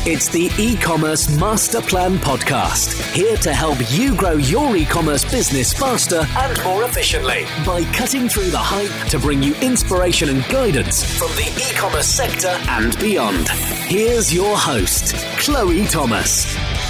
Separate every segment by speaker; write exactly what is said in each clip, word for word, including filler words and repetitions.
Speaker 1: It's the E-Commerce Master Plan Podcast, here to help you grow your e-commerce business faster and more efficiently by cutting through the hype to bring you inspiration and guidance from the e-commerce sector and beyond. Here's your host, Chloe Thomas.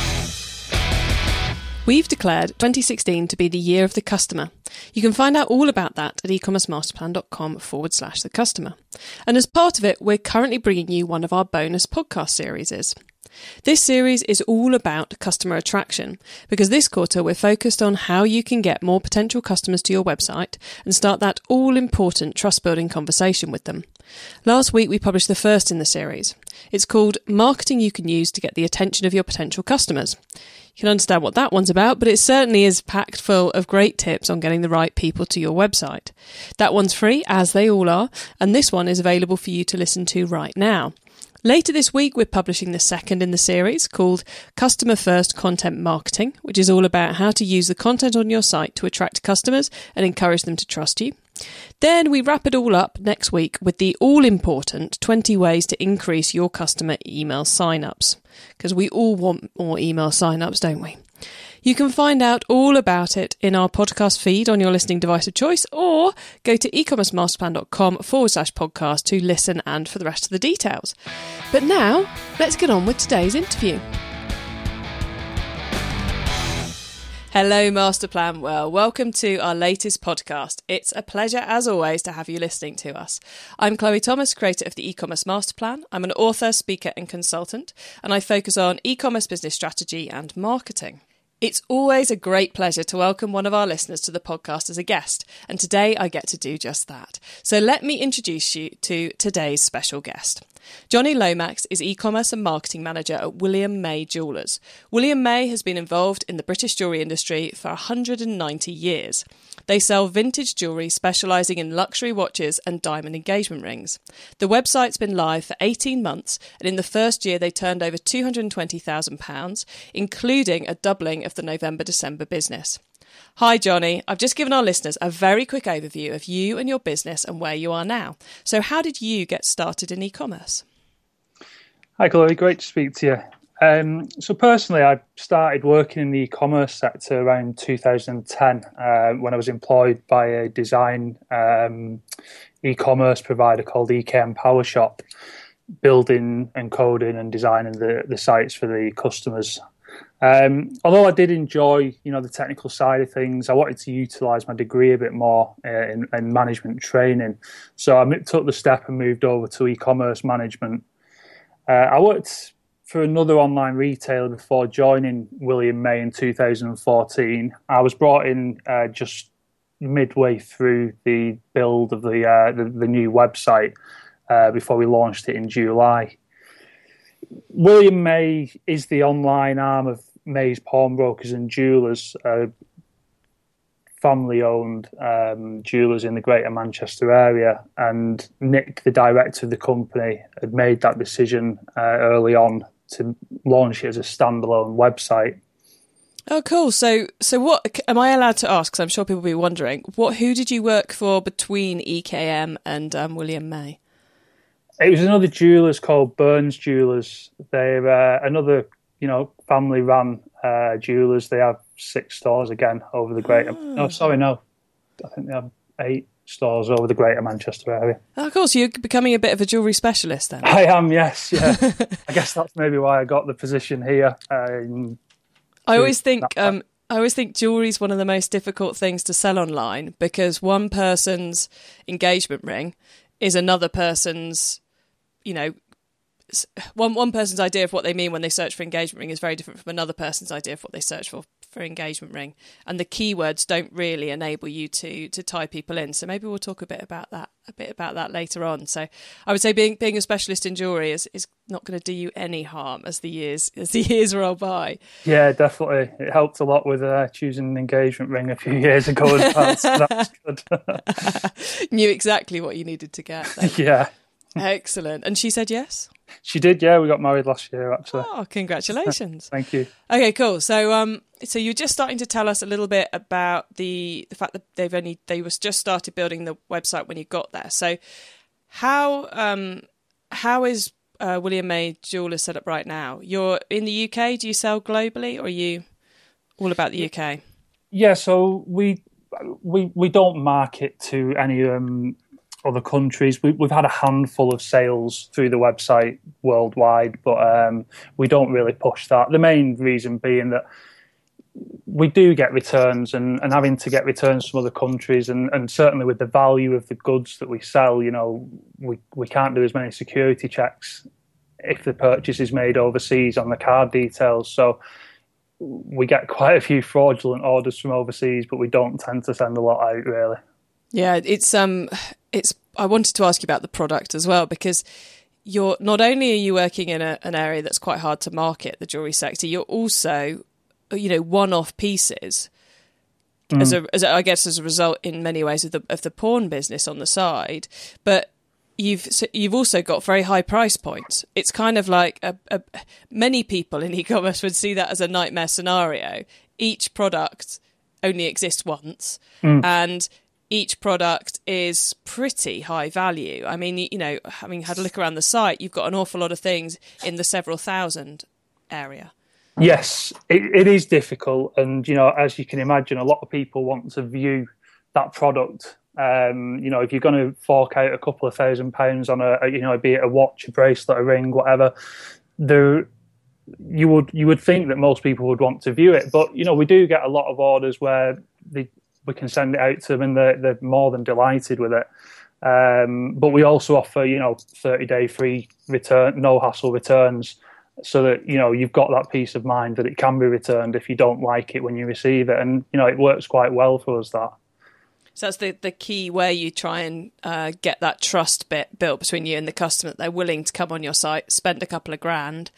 Speaker 2: We've declared twenty sixteen to be the year of the customer. You can find out all about that at ecommercemasterplan.com forward slash the customer. And as part of it, we're currently bringing you one of our bonus podcast series. This series is all about customer attraction, because this quarter we're focused on how you can get more potential customers to your website and start that all-important trust-building conversation with them. Last week we published the first in the series. It's called Marketing You Can Use to Get the Attention of Your Potential Customers. You can understand what that one's about, but it certainly is packed full of great tips on getting the right people to your website. That one's free, as they all are, and this one is available for you to listen to right now. Later this week, we're publishing the second in the series called Customer First Content Marketing, which is all about how to use the content on your site to attract customers and encourage them to trust you. Then we wrap it all up next week with the all-important twenty ways to increase your customer email sign-ups, because we all want more email sign-ups, don't we? You can find out all about it in our podcast feed on your listening device of choice, or go to ecommercemasterplan.com forward slash podcast to listen and for the rest of the details. But now, let's get on with today's interview. Hello, Masterplan World. Welcome to our latest podcast. It's a pleasure, as always, to have you listening to us. I'm Chloe Thomas, creator of the E-Commerce Masterplan. I'm an author, speaker and consultant, and I focus on e-commerce business strategy and marketing. It's always a great pleasure to welcome one of our listeners to the podcast as a guest, and today I get to do just that. So let me introduce you to today's special guest. Johnny Lomax is e-commerce and marketing manager at William May Jewellers. William May has been involved in the British jewellery industry for one hundred ninety years. They sell vintage jewellery specialising in luxury watches and diamond engagement rings. The website's been live for eighteen months, and in the first year they turned over two hundred twenty thousand pounds, including a doubling of the November-December business. Hi Johnny, I've just given our listeners a very quick overview of you and your business and where you are now. So how did you get started in e-commerce?
Speaker 3: Hi Chloe, great to speak to you. Um, so personally, I started working in the e-commerce sector around two thousand ten uh, when I was employed by a design um, e-commerce provider called E K M PowerShop, building and coding and designing the, the sites for the customers. Um, although I did enjoy, you know, the technical side of things, I wanted to utilise my degree a bit more uh, in, in management training. So I took the step and moved over to e-commerce management. Uh, I worked for another online retailer before joining William May in two thousand fourteen. I was brought in uh, just midway through the build of the uh, the, the new website uh, before we launched it in July. William May is the online arm of May's Pawnbrokers and Jewellers, uh, family-owned um, jewellers in the Greater Manchester area. And Nick, the director of the company, had made that decision uh, early on to launch it as a standalone website.
Speaker 2: Oh, cool. So, so what am I allowed to ask? Because I'm sure people will be wondering. What? Who did you work for between E K M and um, William May?
Speaker 3: It was another jewellers called Burns Jewellers. They're uh, another, you know, family-run uh, jewellers. They have six stores again over the Greater. Oh. No, sorry, no. I think they have eight stores over the Greater Manchester area.
Speaker 2: Oh, of course, you're becoming a bit of a jewellery specialist then.
Speaker 3: I am, yes, yeah. I guess that's maybe why I got the position here. Um,
Speaker 2: I always think. Um, I always think jewellery is one of the most difficult things to sell online, because one person's engagement ring is another person's. You know, one one person's idea of what they mean when they search for engagement ring is very different from another person's idea of what they search for for engagement ring, and the keywords don't really enable you to to tie people in. So maybe we'll talk a bit about that a bit about that later on. So I would say being being a specialist in jewellery is, is not going to do you any harm as the years as the years roll by.
Speaker 3: Yeah, definitely. It helped a lot with uh, choosing an engagement ring a few years ago as well. So that's good.
Speaker 2: Knew exactly what you needed to get then.
Speaker 3: Yeah.
Speaker 2: Excellent. And she said yes?
Speaker 3: She did, yeah. We got married last year, actually.
Speaker 2: Oh, congratulations.
Speaker 3: Thank you.
Speaker 2: Okay, cool. So um, so you're just starting to tell us a little bit about the the fact that they've only they was just started building the website when you got there. So how um how is uh, William May Jewellers set up right now, you're in the U K. Do you sell globally, or are you all about the U K?
Speaker 3: Yeah, so we we we don't market to any um, other countries. We, we've had a handful of sales through the website worldwide, but um, we don't really push that. The main reason being that we do get returns, and, and having to get returns from other countries, and, and certainly with the value of the goods that we sell, you know, we, we can't do as many security checks if the purchase is made overseas on the card details. So we get quite a few fraudulent orders from overseas, but we don't tend to send a lot out, really.
Speaker 2: Yeah, it's um, it's. I wanted to ask you about the product as well, because you're not only are you working in a, an area that's quite hard to market, the jewellery sector, you're also, you know, one-off pieces. Mm. As a, as a, I guess, as a result, in many ways, of the of the pawn business on the side, but you've so you've also got very high price points. It's kind of like a, a, many people in e-commerce would see that as a nightmare scenario. Each product only exists once, mm. and each product is pretty high value. I mean, you know, having had a look around the site, you've got an awful lot of things in the several thousand area.
Speaker 3: Yes, it, it is difficult. And, you know, as you can imagine, a lot of people want to view that product. Um, you know, if you're going to fork out a couple of thousand pounds on a, a, you know, be it a watch, a bracelet, a ring, whatever, there, you would you would think that most people would want to view it. But, you know, we do get a lot of orders where they, we can send it out to them and they're, they're more than delighted with it. Um, but we also offer, you know, thirty-day free return, no hassle returns, so that, you know, you've got that peace of mind that it can be returned if you don't like it when you receive it. And, you know, it works quite well for us, that.
Speaker 2: So that's the, the key, where you try and uh, get that trust bit built between you and the customer, that they're willing to come on your site, spend a couple of grand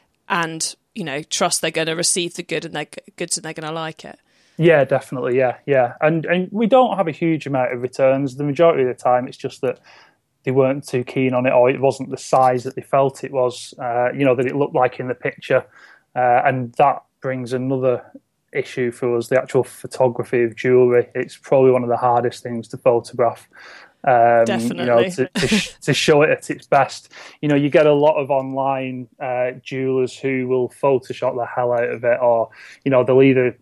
Speaker 2: and, you know, trust they're going to receive the good and their goods and they're going to like it.
Speaker 3: Yeah, definitely. Yeah, yeah. And and we don't have a huge amount of returns. The majority of the time, it's just that they weren't too keen on it, or it wasn't the size that they felt it was, uh, you know, that it looked like in the picture. Uh, and that brings another issue for us, the actual photography of jewellery. It's probably one of the hardest things to photograph. Um,
Speaker 2: Definitely.
Speaker 3: You know, to, to, sh- to show it at its best. You know, you get a lot of online uh, jewellers who will Photoshop the hell out of it, or, you know, they'll either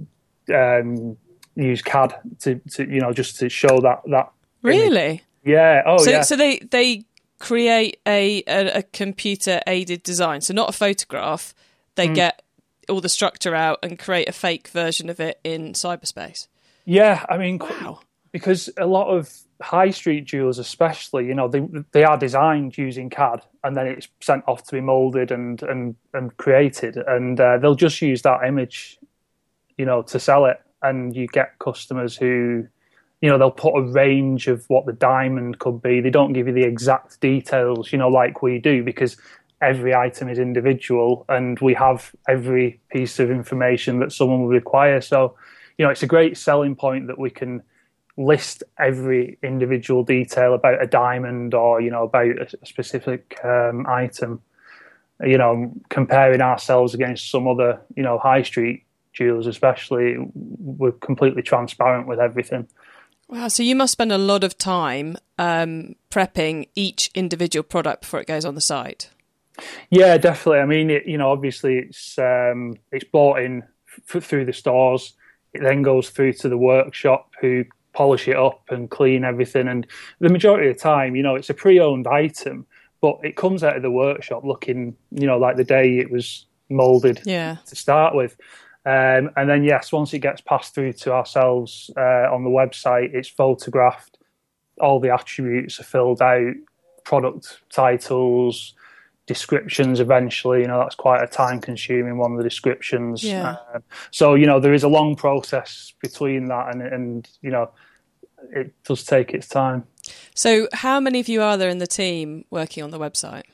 Speaker 3: um, use C A D to, to, you know, just to show that. that
Speaker 2: Really?
Speaker 3: Image. Yeah. Oh,
Speaker 2: so,
Speaker 3: yeah.
Speaker 2: So they, they create a, a, a computer-aided design. So not a photograph. They mm. get all the structure out and create a fake version of it in cyberspace.
Speaker 3: Yeah, I mean,
Speaker 2: wow. Because
Speaker 3: a lot of high street jewellers especially, you know, they they are designed using C A D, and then it's sent off to be moulded and, and, and created, and uh, they'll just use that image, you know, to sell it. And you get customers who, you know, they'll put a range of what the diamond could be. They don't give you the exact details, you know, like we do, because every item is individual and we have every piece of information that someone would require. So, you know, it's a great selling point that we can list every individual detail about a diamond, or, you know, about a specific um, item, you know, comparing ourselves against some other, you know, high street jewellers especially. We're completely transparent with everything.
Speaker 2: Wow, so you must spend a lot of time um, prepping each individual product before it goes on the site.
Speaker 3: Yeah, definitely. I mean, it, you know, obviously it's um, it's bought in f- through the stores. It then goes through to the workshop, who polish it up and clean everything. And the majority of the time, you know, it's a pre-owned item, but it comes out of the workshop looking, you know, like the day it was moulded
Speaker 2: yeah.
Speaker 3: to start with. Um, and then, yes, once it gets passed through to ourselves uh, on the website, it's photographed. All the attributes are filled out, product titles, descriptions eventually. You know, that's quite a time-consuming one, the descriptions.
Speaker 2: Yeah.
Speaker 3: Uh, so, you know, there is a long process between that, and, and, you know, it does take its time.
Speaker 2: So how many of you are there in the team working on the website?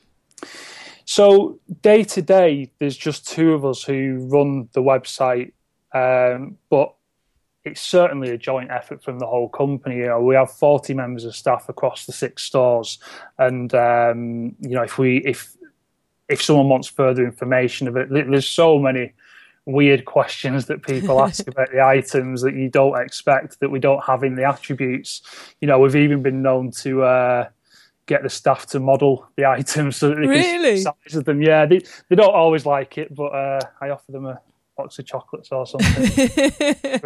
Speaker 3: So day to day, there's just two of us who run the website, um, but it's certainly a joint effort from the whole company. You know, we have forty members of staff across the six stores, and um, you know, if we if if someone wants further information of it, there's so many weird questions that people ask about the items that you don't expect, that we don't have in the attributes. You know, we've even been known to Uh, get the staff to model the items so that they
Speaker 2: really?
Speaker 3: can see the size of them. Yeah, they they don't always like it, but uh, I offer them a box of chocolates or something.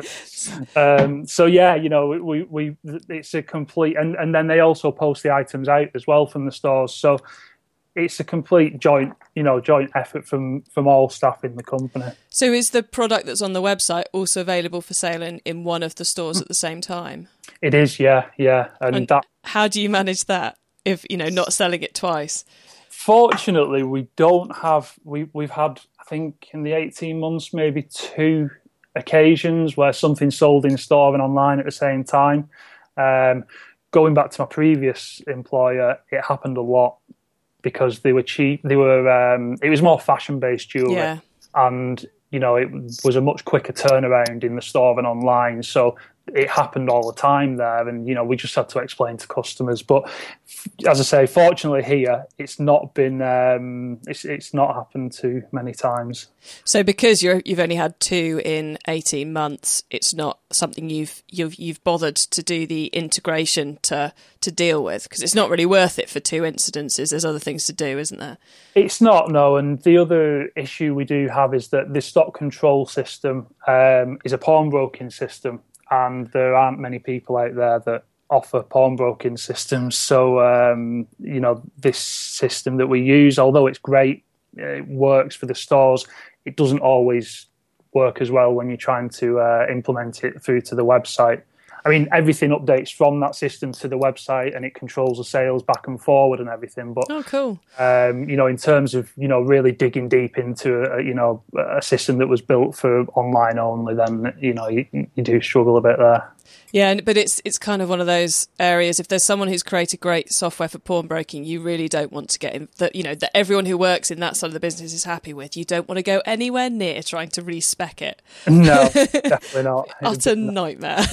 Speaker 3: um, so yeah, you know, we we it's a complete, and and then they also post the items out as well from the stores. So it's a complete joint, you know, joint effort from from all staff in the company.
Speaker 2: So is the product that's on the website also available for sale in, in one of the stores at the same time?
Speaker 3: It is, yeah, yeah. And,
Speaker 2: and
Speaker 3: that,
Speaker 2: how do you manage that if, you know, not selling it twice?
Speaker 3: Fortunately, we don't have, we, we've had, I think in the eighteen months, maybe two occasions where something's sold in store and online at the same time. Um, going back to my previous employer, it happened a lot, because they were cheap. They were. Um, it was more fashion-based jewellery,
Speaker 2: yeah.
Speaker 3: and you know it was a much quicker turnaround in the store than online. So it happened all the time there, and you know we just had to explain to customers. But as I say, fortunately here, it's not been. Um, it's it's not happened too many times.
Speaker 2: So because you're you've only had two in eighteen months, it's not something you've you've you've bothered to do the integration to to deal with, because it's not really worth it for two incidences. There's other things to do, isn't there?
Speaker 3: It's not, no. And the other issue we do have is that the stock control system um, is a pawnbroking system. And there aren't many people out there that offer pawnbroking systems. So, um, you know, this system that we use, although it's great, it works for the stores, it doesn't always work as well when you're trying to uh, implement it through to the website. I mean, everything updates from that system to the website, and it controls the sales back and forward and everything. But
Speaker 2: oh, cool.
Speaker 3: Um, you know, in terms of you know really digging deep into a, you know a system that was built for online only, then you know you, you do struggle a bit there.
Speaker 2: Yeah, but it's it's kind of one of those areas. If there's someone who's created great software for pawnbroking, you really don't want to get in that. You know that everyone who works in that side of the business is happy with. You don't want to go anywhere near trying to respec it.
Speaker 3: No, definitely not.
Speaker 2: Utter nightmare.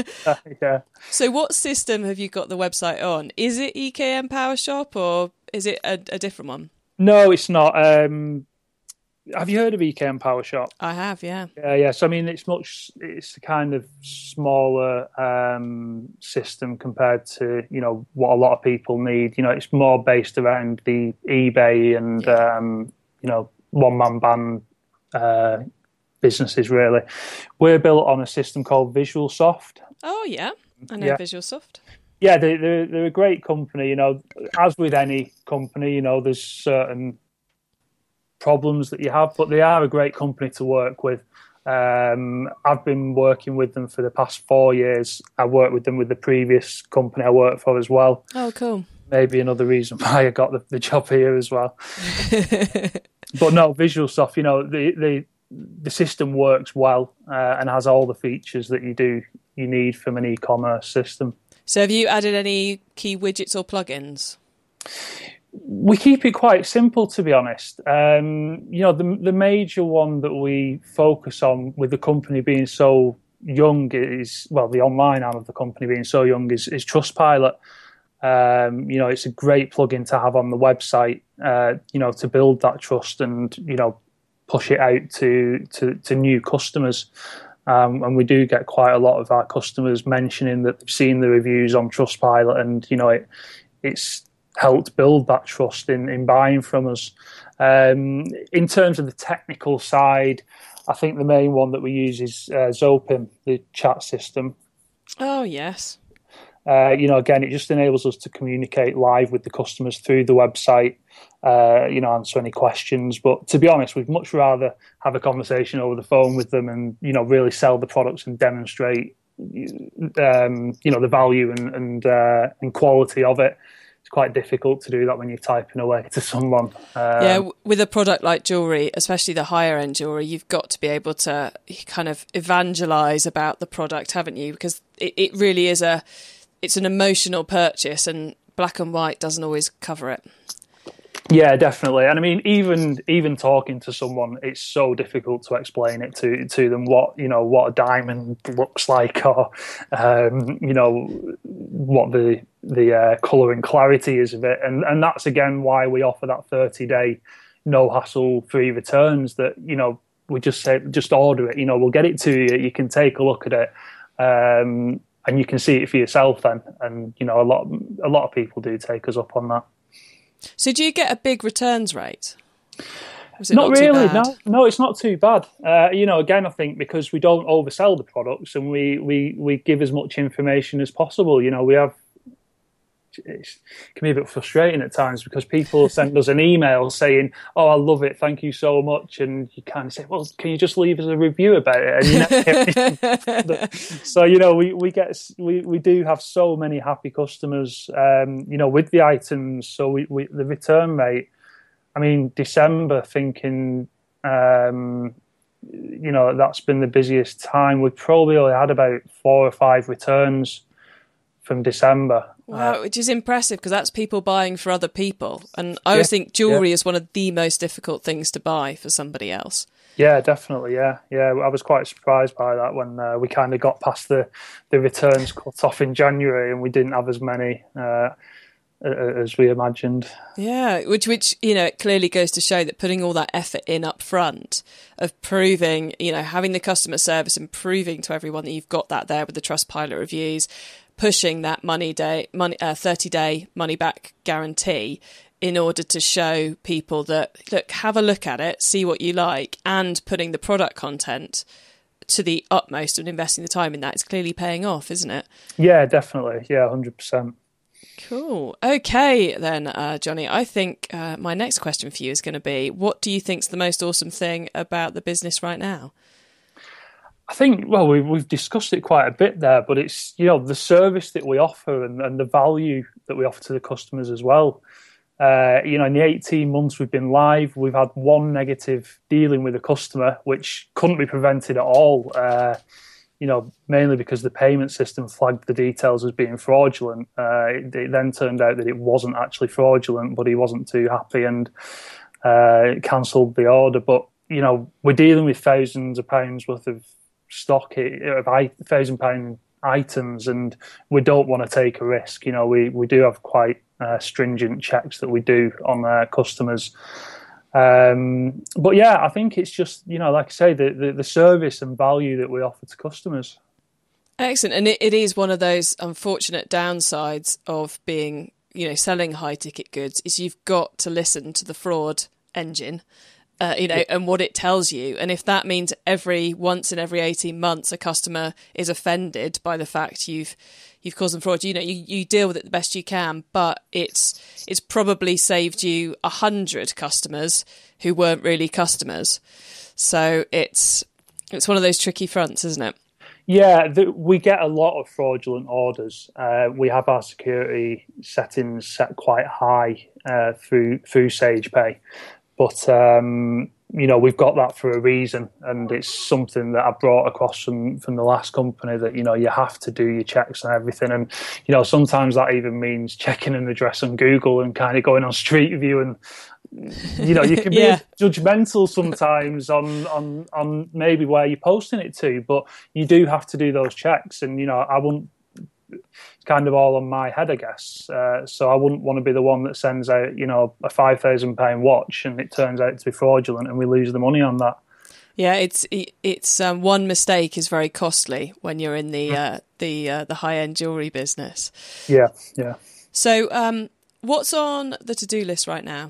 Speaker 3: Yeah.
Speaker 2: So, what system have you got the website on? Is it E K M PowerShop or is it a, a different one?
Speaker 3: No, it's not. Um, have you heard of E K M PowerShop?
Speaker 2: I have, yeah.
Speaker 3: Yeah, yeah. So I mean, it's much. It's a kind of smaller um, system compared to you know what a lot of people need. You know, it's more based around the eBay and yeah. um, you know one man band uh, businesses. Really, we're built on a system called VisualSoft.
Speaker 2: Oh yeah, I know yeah. VisualSoft.
Speaker 3: Yeah, they, they're they're a great company. You know, as with any company, you know, there's certain problems that you have, but they are a great company to work with. Um, I've been working with them for the past four years. I worked with them with the previous company I worked for as well.
Speaker 2: Oh, cool.
Speaker 3: Maybe another reason why I got the, the job here as well. But no, VisualSoft, you know, the the, the system works well uh, and has all the features that you do you need from an e-commerce system.
Speaker 2: So have you added any key widgets or plugins?
Speaker 3: We keep it quite simple, to be honest. Um, you know, the the major one that we focus on with the company being so young is, well, the online arm of the company being so young is, is Trustpilot. Um, you know, it's a great plugin to have on the website, uh, you know, to build that trust and, you know, push it out to, to, to new customers. Um, and we do get quite a lot of our customers mentioning that they've seen the reviews on Trustpilot and, you know, it it's helped build that trust in, in buying from us. Um, in terms of the technical side, I think the main one that we use is uh, Zopim, the chat system.
Speaker 2: Oh, yes.
Speaker 3: Uh, you know, again, it just enables us to communicate live with the customers through the website, uh, you know, answer any questions. But to be honest, we'd much rather have a conversation over the phone with them and, you know, really sell the products and demonstrate, um, you know, the value and and, uh, and quality of it. It's quite difficult to do that when you're typing away to someone. Um,
Speaker 2: yeah, with a product like jewellery, especially the higher end jewellery, you've got to be able to kind of evangelise about the product, haven't you? Because it, it really is a, it's an emotional purchase and black and white doesn't always cover it.
Speaker 3: Yeah, definitely. And I mean, even even talking to someone, it's so difficult to explain it to to them what, you know, what a diamond looks like or, um, you know, what the the uh, colour and clarity is of it. And and that's, again, why we offer that thirty-day no-hassle-free returns that, you know, we just say, just order it, you know, we'll get it to you. You can take a look at it. Um, and you can see it for yourself then. And you know, a lot a lot of people do take us up on that.
Speaker 2: So do you get a big returns rate? Was it
Speaker 3: not,
Speaker 2: not
Speaker 3: really,
Speaker 2: too bad?
Speaker 3: no. No, it's not too bad. Uh, you know, again, I think because we don't oversell the products and we, we, we give as much information as possible. You know, we have, it can be a bit frustrating at times because people send us an email saying, "Oh, I love it, thank you so much," and you kind of say, "Well, can you just leave us a review about it?" And you never get anything. So you know, we we get we, we do have so many happy customers, um, you know, with the items. So we, we the return rate. I mean, December, thinking, um, you know, that's been the busiest time. We've probably only had about four or five returns from December.
Speaker 2: Wow, uh, which is impressive because that's people buying for other people. And I always yeah, think jewellery yeah. is one of the most difficult things to buy for somebody else.
Speaker 3: Yeah, definitely. Yeah, yeah. I was quite surprised by that when uh, we kind of got past the, the returns cut off in January and we didn't have as many uh, as we imagined.
Speaker 2: Yeah, which, which you know, it clearly goes to show that putting all that effort in up front of proving, you know, having the customer service and proving to everyone that you've got that there with the Trustpilot reviews, pushing that money day, money, uh, thirty day money back guarantee in order to show people that, look, have a look at it, see what you like, and putting the product content to the utmost and investing the time in that is clearly paying off, isn't it?
Speaker 3: Yeah, definitely. Yeah, one hundred percent.
Speaker 2: Cool. Okay, then, uh, Johnny, I think uh, my next question for you is going to be, what do you think's the most awesome thing about the business right now?
Speaker 3: I think, well, we've, we've discussed it quite a bit there, but it's, you know, the service that we offer and, and the value that we offer to the customers as well. Uh, you know, in the eighteen months we've been live, we've had one negative dealing with a customer, which couldn't be prevented at all. Uh, you know, mainly because the payment system flagged the details as being fraudulent. Uh, it, it then turned out that it wasn't actually fraudulent, but he wasn't too happy and uh, cancelled the order. But, you know, we're dealing with thousands of pounds worth of stock, of thousand pound items, and we don't want to take a risk. You know, we, we do have quite uh, stringent checks that we do on uh, customers. Um, but yeah, I think it's just, you know, like I say, the, the, the service and value that we offer to customers.
Speaker 2: Excellent. And it, it is one of those unfortunate downsides of being, you know, selling high ticket goods is you've got to listen to the fraud engine, uh, you know, and what it tells you. And if that means every once in every eighteen months, a customer is offended by the fact you've, you've caused them fraud, you know, you, you deal with it the best you can, but it's, it's probably saved you a hundred customers who weren't really customers. So it's, it's one of those tricky fronts, isn't it?
Speaker 3: Yeah, the, we get a lot of fraudulent orders. Uh, we have our security settings set quite high uh, through through SagePay, but um, you know, we've got that for a reason, and it's something that I brought across from from the last company that, you know, you have to do your checks and everything, and you know, sometimes that even means checking an address on Google and kind of going on Street View and. You know, you can be yeah. judgmental sometimes on, on on maybe where you're posting it to, but you do have to do those checks. And, you know, I wouldn't, it's kind of all on my head, I guess. Uh, so I wouldn't want to be the one that sends out, you know, a five thousand pound watch and it turns out to be fraudulent and we lose the money on that.
Speaker 2: Yeah, it's it's um, one mistake is very costly when you're in the uh, the uh, the high end jewelry business.
Speaker 3: Yeah, yeah.
Speaker 2: So, um, what's on the to do list right now?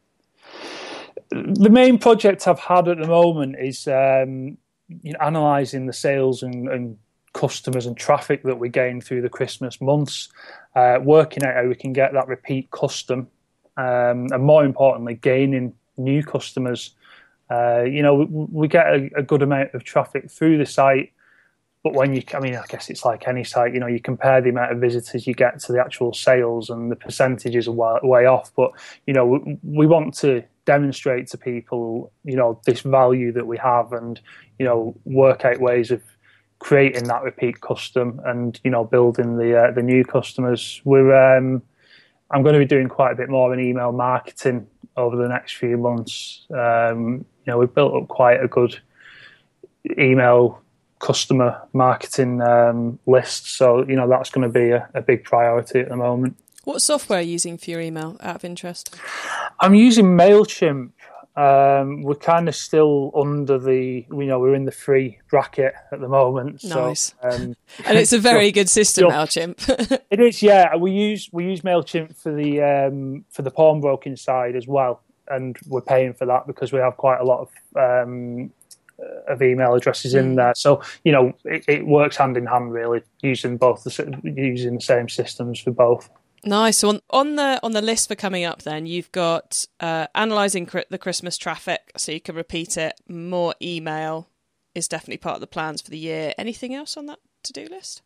Speaker 3: The main project I've had at the moment is um, you know, analysing the sales and, and customers and traffic that we gain through the Christmas months, uh, working out how we can get that repeat custom, um, and more importantly, gaining new customers. Uh, you know, we, we get a, a good amount of traffic through the site, but when you, I mean, I guess it's like any site, you know, you compare the amount of visitors you get to the actual sales and the percentages are way, way off. But, you know, we, we want to demonstrate to people, you know, this value that we have and, you know, work out ways of creating that repeat custom and, you know, building the uh, the new customers. We're, um, I'm going to be doing quite a bit more in email marketing over the next few months. Um, you know, we've built up quite a good email customer marketing um, list. So, you know, that's going to be a, a big priority at the moment.
Speaker 2: What software are you using for your email, out of interest?
Speaker 3: I'm using MailChimp. Um, we're kind of still under the, you know, we're in the free bracket at the moment.
Speaker 2: Nice.
Speaker 3: So, um,
Speaker 2: and it's a very good system,
Speaker 3: just,
Speaker 2: MailChimp.
Speaker 3: It is, yeah. We use we use MailChimp for the um, for the pawnbroking side as well, and we're paying for that because we have quite a lot of um, of email addresses in mm. there. So, you know, it, it works hand in hand really, using both the using the same systems for both.
Speaker 2: Nice. So on, on the on the list for coming up, then you've got uh, analysing cr- the Christmas traffic, so you can repeat it. More email is definitely part of the plans for the year. Anything else on that to-do list?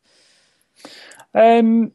Speaker 3: Um.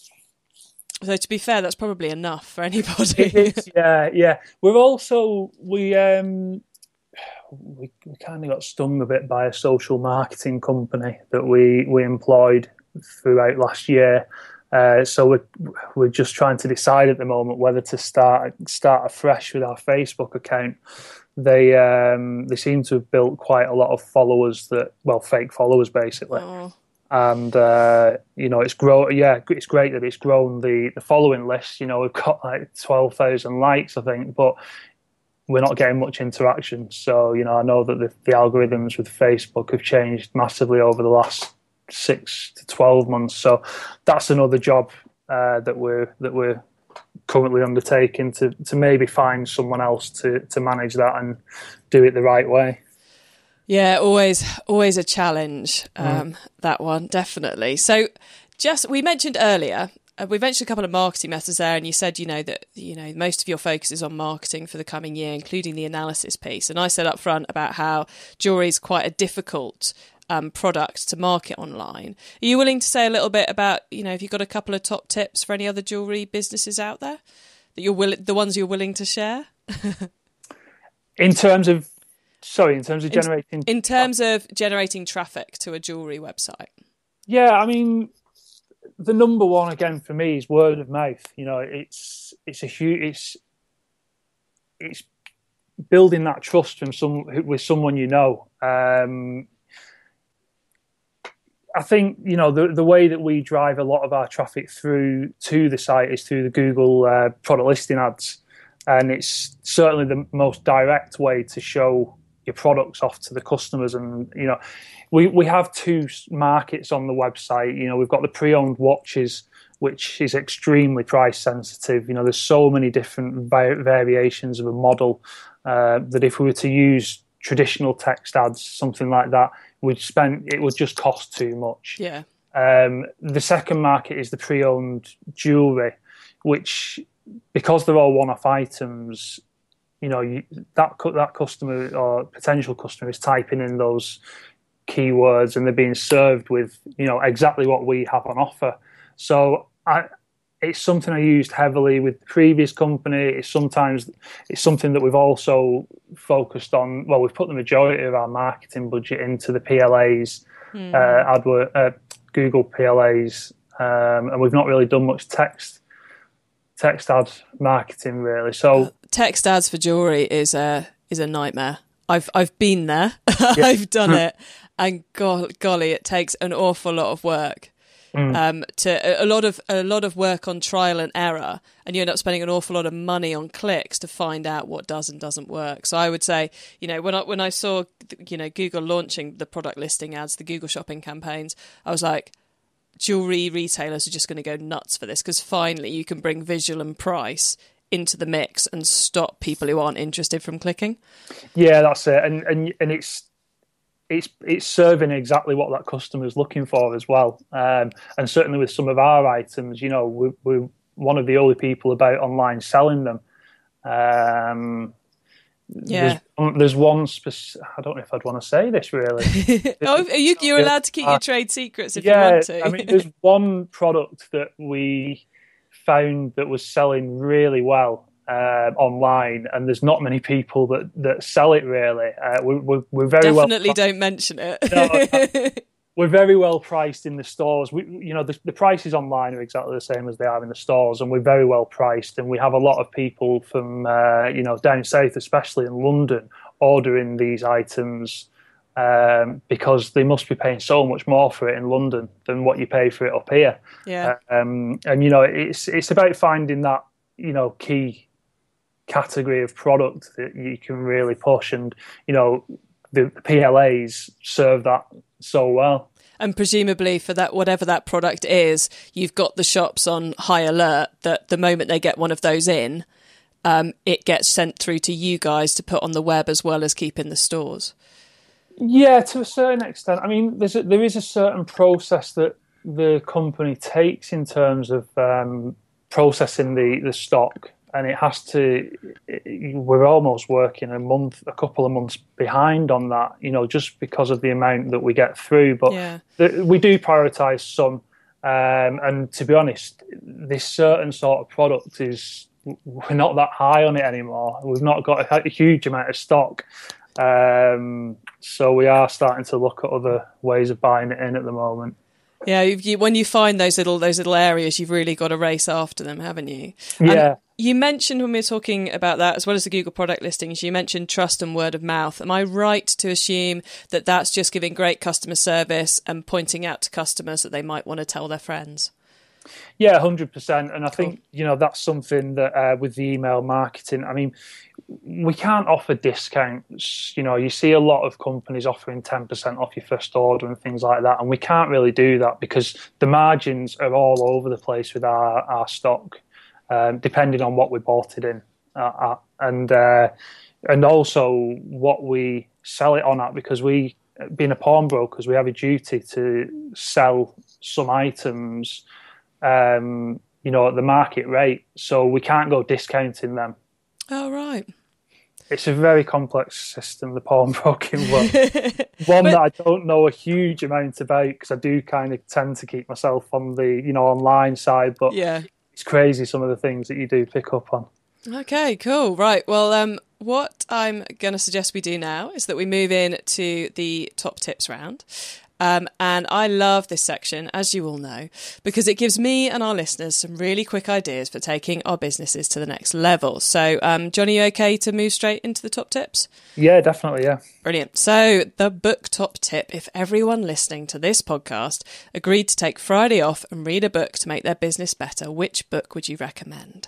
Speaker 2: So to be fair, that's probably enough for anybody.
Speaker 3: It is, yeah, yeah. We're also we um we, we kind of got stung a bit by a social marketing company that we we employed throughout last year. Uh, so we're we're just trying to decide at the moment whether to start start afresh with our Facebook account. They um, they seem to have built quite a lot of followers that well fake followers basically, oh. and uh, you know it's grow yeah it's great that it's grown the, the following list. You know we've got like twelve thousand likes I think, but we're not getting much interaction. So you know I know that the, the algorithms with Facebook have changed massively over the last six to twelve months, so that's another job uh, that we're that we're currently undertaking to to maybe find someone else to to manage that and do it the right way.
Speaker 2: Yeah, always always a challenge. Um, mm. That one definitely. So, just we mentioned earlier. Uh, we mentioned a couple of marketing methods there, and you said, you know, that you know most of your focus is on marketing for the coming year, including the analysis piece. And I said up front about how jewelry is quite a difficult um, product to market online. Are you willing to say a little bit about, you know, if you've got a couple of top tips for any other jewelry businesses out there that you're will the ones you're willing to share?
Speaker 3: in terms of, sorry, in terms of generating,
Speaker 2: in, in terms of generating traffic to a jewelry website.
Speaker 3: Yeah, I mean, the number one again for me is word of mouth. You know, it's it's a huge it's it's building that trust from some with someone you know. Um, I think you know the the way that we drive a lot of our traffic through to the site is through the Google uh, product listing ads, and it's certainly the most direct way to show your products off to the customers. And you know, we we have two markets on the website. You know, we've got the pre-owned watches, which is extremely price sensitive. You know, there's so many different vi- variations of a model uh, that if we were to use traditional text ads, something like that, we'd spend it would just cost too much.
Speaker 2: Yeah.
Speaker 3: Um, the second market is the pre-owned jewelry, which because they're all one-off items, you know, you, that that customer or potential customer is typing in those keywords and they're being served with, you know, exactly what we have on offer. So I, it's something I used heavily with the previous company. It's sometimes it's something that we've also focused on. Well, we've put the majority of our marketing budget into the P L As, mm. uh, AdWord, uh, Google P L As, um, and we've not really done much text text ad marketing really. So.
Speaker 2: Text ads for jewelry is a is a nightmare. I've I've been there. Yeah. I've done it, and go, golly, it takes an awful lot of work. Mm. Um, to a lot of a lot of work on trial and error, and you end up spending an awful lot of money on clicks to find out what does and doesn't work. So I would say, you know, when I when I saw, you know, Google launching the product listing ads, the Google shopping campaigns, I was like, jewelry retailers are just going to go nuts for this because finally you can bring visual and price into the mix and stop people who aren't interested from clicking.
Speaker 3: Yeah, that's it. And and and it's it's it's serving exactly what that customer is looking for as well. Um, and certainly with some of our items, you know, we, we're one of the only people about online selling them. Um,
Speaker 2: yeah.
Speaker 3: There's, there's one specific, I don't know if I'd want to say this really.
Speaker 2: oh, are you, you're allowed to keep your trade secrets if
Speaker 3: yeah,
Speaker 2: you want to.
Speaker 3: I mean, there's one product that we found that was selling really well uh, online, and there's not many people that, that sell it really. Uh, we, we're, we're very
Speaker 2: definitely
Speaker 3: well,
Speaker 2: don't mention it.
Speaker 3: no, we're very well priced in the stores. We, you know, the, the prices online are exactly the same as they are in the stores, and we're very well priced. And we have a lot of people from uh, you know down south, especially in London, ordering these items. Um, because they must be paying so much more for it in London than what you pay for it up here.
Speaker 2: Yeah.
Speaker 3: Um, and you know, it's it's about finding that you know key category of product that you can really push, and you know the P L As serve that so well.
Speaker 2: And presumably for that, whatever that product is, you've got the shops on high alert that the moment they get one of those in, um, it gets sent through to you guys to put on the web as well as keep in the stores.
Speaker 3: Yeah, to a certain extent. I mean, there's a, there is a certain process that the company takes in terms of um, processing the, the stock, and it has to. It, we're almost working a month, a couple of months behind on that. You know, just because of the amount that we get through. But
Speaker 2: yeah.
Speaker 3: the, we do prioritise some, um, and to be honest, this certain sort of product is we're not that high on it anymore. We've not got a, a huge amount of stock. Um, so we are starting to look at other ways of buying it in at the moment.
Speaker 2: Yeah, you, when you find those little those little areas, you've really got to race after them, haven't you?
Speaker 3: Yeah.
Speaker 2: Um, you mentioned when we were talking about that, as well as the Google product listings, you mentioned trust and word of mouth. Am I right to assume that that's just giving great customer service and pointing out to customers that they might want to tell their friends?
Speaker 3: Yeah, one hundred percent. And I
Speaker 2: Cool.
Speaker 3: think, you know, that's something that uh, with the email marketing, I mean, we can't offer discounts. You know, you see a lot of companies offering ten percent off your first order and things like that. And we can't really do that because the margins are all over the place with our, our stock, um, depending on what we bought it in. Uh, at. And, uh, and also what we sell it on at, because we, being a pawnbrokers, we have a duty to sell some items Um, you know, at the market rate, so we can't go discounting them.
Speaker 2: Oh, right.
Speaker 3: It's a very complex system, the pawnbroking world. One
Speaker 2: But-
Speaker 3: that I don't know a huge amount about because I do kind of tend to keep myself on the, you know, online side, but
Speaker 2: Yeah.
Speaker 3: it's crazy some of the things that you do pick up on.
Speaker 2: Okay, cool. Right. Well, um, what I'm going to suggest we do now is that we move in to the top tips round. Um, and I love this section, as you all know, because it gives me and our listeners some really quick ideas for taking our businesses to the next level. So, um, Johnny, you okay to move straight into the top tips?
Speaker 3: Yeah, definitely, yeah.
Speaker 2: Brilliant. So, the book top tip, if everyone listening to this podcast agreed to take Friday off and read a book to make their business better, which book would you recommend?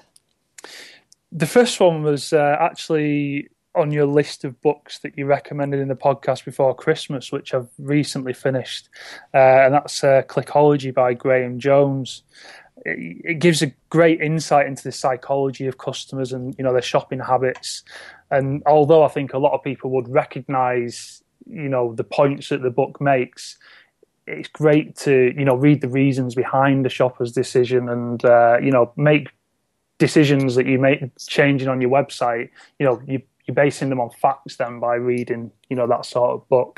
Speaker 3: The first one was uh, actually on your list of books that you recommended in the podcast before Christmas, which I've recently finished, uh, and that's uh, Clickology by Graham Jones. It, it gives a great insight into the psychology of customers and, you know, their shopping habits. And although I think a lot of people would recognise, you know, the points that the book makes, it's great to, you know, read the reasons behind the shopper's decision and, uh, you know, make decisions that you make changing on your website. You know, you you're basing them on facts then by reading, you know, that sort of book.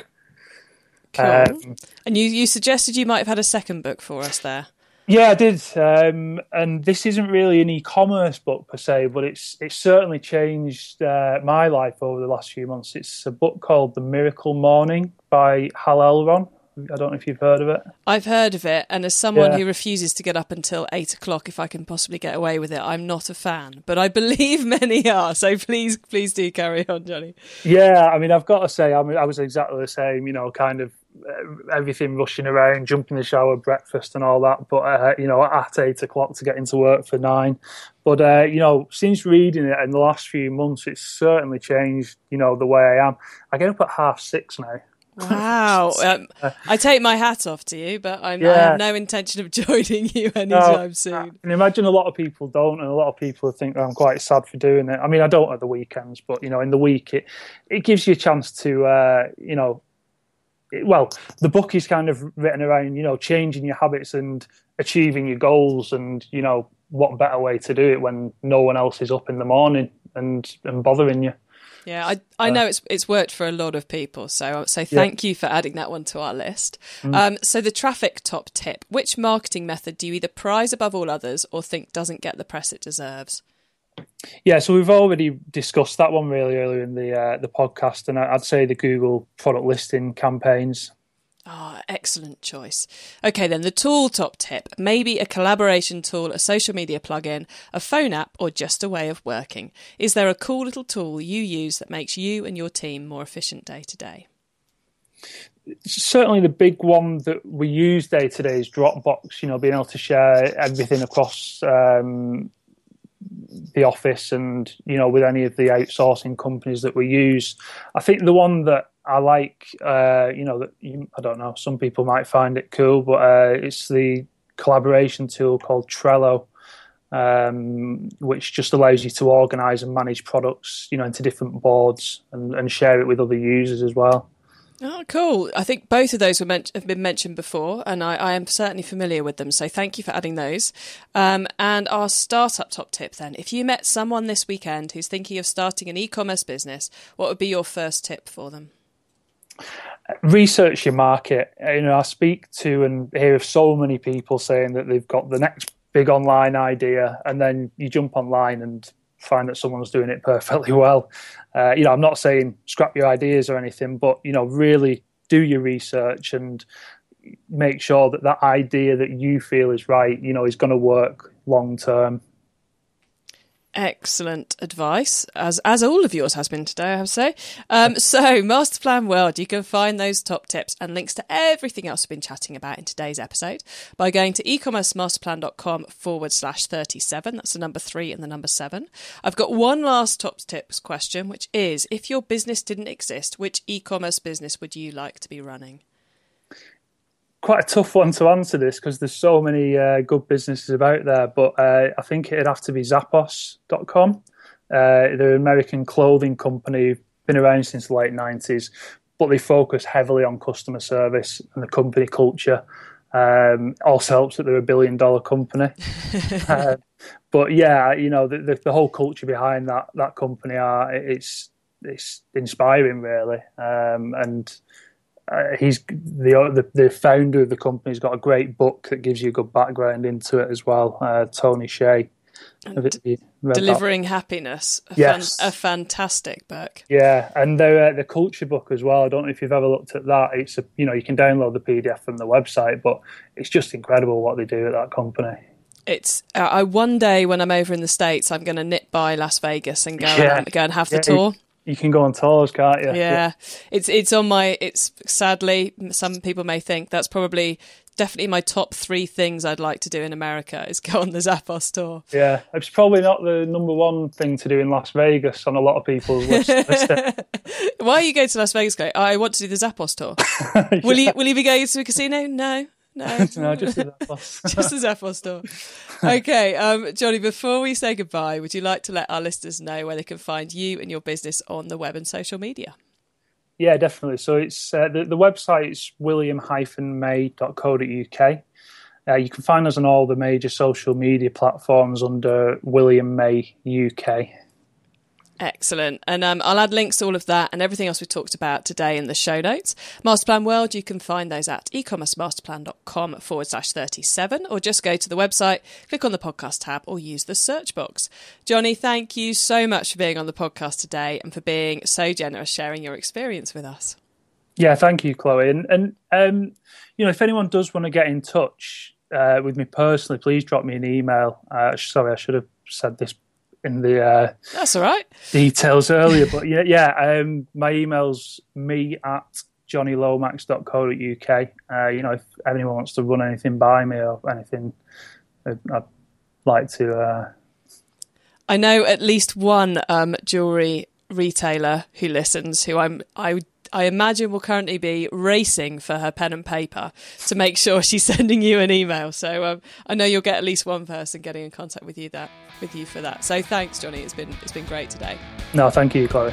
Speaker 2: Cool.
Speaker 3: Um,
Speaker 2: And you, you suggested you might have had a second book for us there.
Speaker 3: yeah, I did. Um, and this isn't really an e-commerce book per se, but it's it's certainly changed uh, my life over the last few months. It's a book called The Miracle Morning by Hal Elron. I don't know if you've heard of it.
Speaker 2: I've heard of it, and as someone
Speaker 3: Yeah.
Speaker 2: who refuses to get up until eight o'clock if I can possibly get away with it, I'm not a fan. But I believe many are, so please, please do carry on, Johnny.
Speaker 3: Yeah, I mean, I've got to say, I mean, I was exactly the same, you know, kind of uh, everything rushing around, jump in the shower, breakfast and all that. But, uh, you know, at eight o'clock to get into work for nine. But, uh, you know, since reading it in the last few months, it's certainly changed, you know, the way I am. I get up at half six now.
Speaker 2: Wow. Um, I take my hat off to you, but I'm, I
Speaker 3: Yeah.
Speaker 2: have no intention of joining you anytime
Speaker 3: No,
Speaker 2: soon.
Speaker 3: I can imagine a lot of people don't, and a lot of people think I'm quite sad for doing it. I mean, I don't at the weekends, but, you know, in the week, it, it gives you a chance to, uh, you know, it, well, the book is kind of written around, you know, changing your habits and achieving your goals and, you know, what better way to do it when no one else is up in the morning and, and bothering you.
Speaker 2: Yeah, I I know it's it's worked for a lot of people, so so thank you for adding that one to our list.
Speaker 3: Mm.
Speaker 2: Um, so the traffic top tip: which marketing method do you either prize above all others or think doesn't get the press it deserves?
Speaker 3: Yeah, so we've already discussed that one really earlier in the uh, the podcast, and I'd say the Google product listing campaigns.
Speaker 2: Ah, oh, excellent choice. Okay, then the tool top tip: maybe a collaboration tool, a social media plugin, a phone app, or just a way of working. Is there a cool little tool you use that makes you and your team more efficient day to day?
Speaker 3: Certainly the big one that we use day to day is Dropbox, you know, being able to share everything across um, the office and, you know, with any of the outsourcing companies that we use. I think the one that I like, uh, you know, that you, I don't know, some people might find it cool, but uh, it's the collaboration tool called Trello, um, which just allows you to organise and manage products, you know, into different boards and, and share it with other users as well.
Speaker 2: Oh, cool. I think both of those were meant, have been mentioned before, and I, I am certainly familiar with them. So thank you for adding those. Um, and our startup top tip then. If you met someone this weekend who's thinking of starting an e-commerce business, what would be your first tip for them?
Speaker 3: Research your market. You know, I speak to and hear of so many people saying that they've got the next big online idea, and then you jump online and find that someone's doing it perfectly well. Uh, you know, I'm not saying scrap your ideas or anything, but, you know, really do your research and make sure that that idea that you feel is right, you know, is going to work long term.
Speaker 2: Excellent advice, as as all of yours has been today, I have to say. Um, so, Masterplan World, you can find those top tips and links to everything else we've been chatting about in today's episode by going to ecommercemasterplan.com forward slash 37. That's the number three and the number seven. I've got one last top tips question, which is, if your business didn't exist, which e-commerce business would you like to be running?
Speaker 3: Quite a tough one to answer this because there's so many uh, good businesses about there, but uh, I think it'd have to be Zappos dot com. Uh, they're an American clothing company, been around since the late nineties, but they focus heavily on customer service and the company culture. Um, also helps that they're a billion dollar company. uh, but yeah, you know, the, the, the whole culture behind that that company are it's it's inspiring, really, um, and. Uh, he's the, the the founder of the company. He's got a great book that gives you a good background into it as well. Uh, Tony Hsieh.
Speaker 2: D- Delivering that? Happiness. A,
Speaker 3: yes.
Speaker 2: fan, a fantastic book.
Speaker 3: Yeah, and the uh, the culture book as well. I don't know if you've ever looked at that. It's a, you know, you can download the P D F from the website, but it's just incredible what they do at that company.
Speaker 2: It's uh, I one day when I'm over in the States, I'm going to nip by Las Vegas and go
Speaker 3: yeah.
Speaker 2: and go and have
Speaker 3: yeah,
Speaker 2: the tour.
Speaker 3: You can go on tours, can't you?
Speaker 2: Yeah. yeah, it's it's on my. It's sadly, some people may think that's probably definitely my top three things I'd like to do in America is go on the Zappos tour.
Speaker 3: Yeah, it's probably not the number one thing to do in Las Vegas on a lot of people's list.
Speaker 2: Why are you going to Las Vegas, Clay? I want to do the Zappos tour. yeah. Will you Will you be going to a casino? No. No,
Speaker 3: no, just the Zappos.
Speaker 2: Just the Zappos store. Okay, um, Johnny, before we say goodbye, would you like to let our listeners know where they can find you and your business on the web and social media?
Speaker 3: Yeah, definitely. So it's uh, the, the website is william dash may dot co dot uk. Uh, you can find us on all the major social media platforms under William May U K.
Speaker 2: Excellent. And um, I'll add links to all of that and everything else we talked about today in the show notes. Masterplan World, you can find those at ecommercemasterplan.com forward slash 37, or just go to the website, click on the podcast tab, or use the search box. Johnny, thank you so much for being on the podcast today and for being so generous sharing your experience with us.
Speaker 3: Yeah, thank you, Chloe. And, and um, you know, if anyone does want to get in touch uh, with me personally, please drop me an email. Uh, sorry, I should have said this in the uh,
Speaker 2: that's all right
Speaker 3: details earlier, but yeah, yeah. Um, my email's me at johnny lomax dot co dot uk. Uh, you know, if anyone wants to run anything by me or anything, I'd, I'd like to. Uh...
Speaker 2: I know at least one um, jewellery retailer who listens, who I'm I. I imagine will currently be racing for her pen and paper to make sure she's sending you an email. So um, I know you'll get at least one person getting in contact with you that with you for that. So thanks, Johnny. It's been it's been great today.
Speaker 3: No, thank you, Chloe.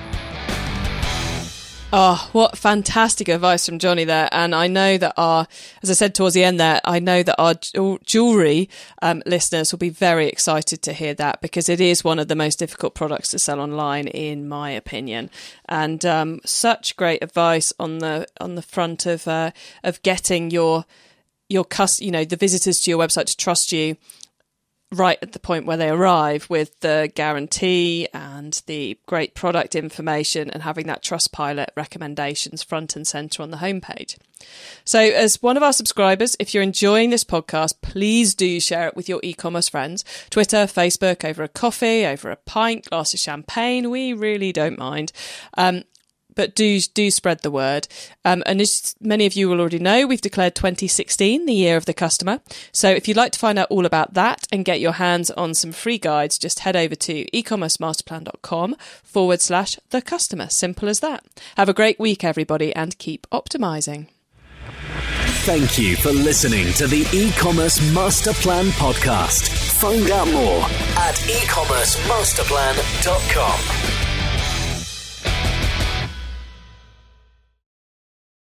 Speaker 2: Oh, what fantastic advice from Johnny there. And I know that our, as I said towards the end there, I know that our jewellery um, listeners will be very excited to hear that, because it is one of the most difficult products to sell online, in my opinion. And um, such great advice on the on the front of uh, of getting your your cus- you know, the visitors to your website to trust you right at the point where they arrive, with the guarantee and the great product information and having that Trustpilot recommendations front and centre on the homepage. So as one of our subscribers, if you're enjoying this podcast, please do share it with your e-commerce friends. Twitter, Facebook, over a coffee, over a pint, glass of champagne. We really don't mind. Um, but do do spread the word. Um, and as many of you will already know, we've declared twenty sixteen the year of the customer. So if you'd like to find out all about that and get your hands on some free guides, just head over to ecommercemasterplan.com forward slash the customer. Simple as that. Have a great week, everybody, and keep optimizing.
Speaker 1: Thank you for listening to the E-commerce Master Plan podcast. Find out more at e commerce master plan dot com.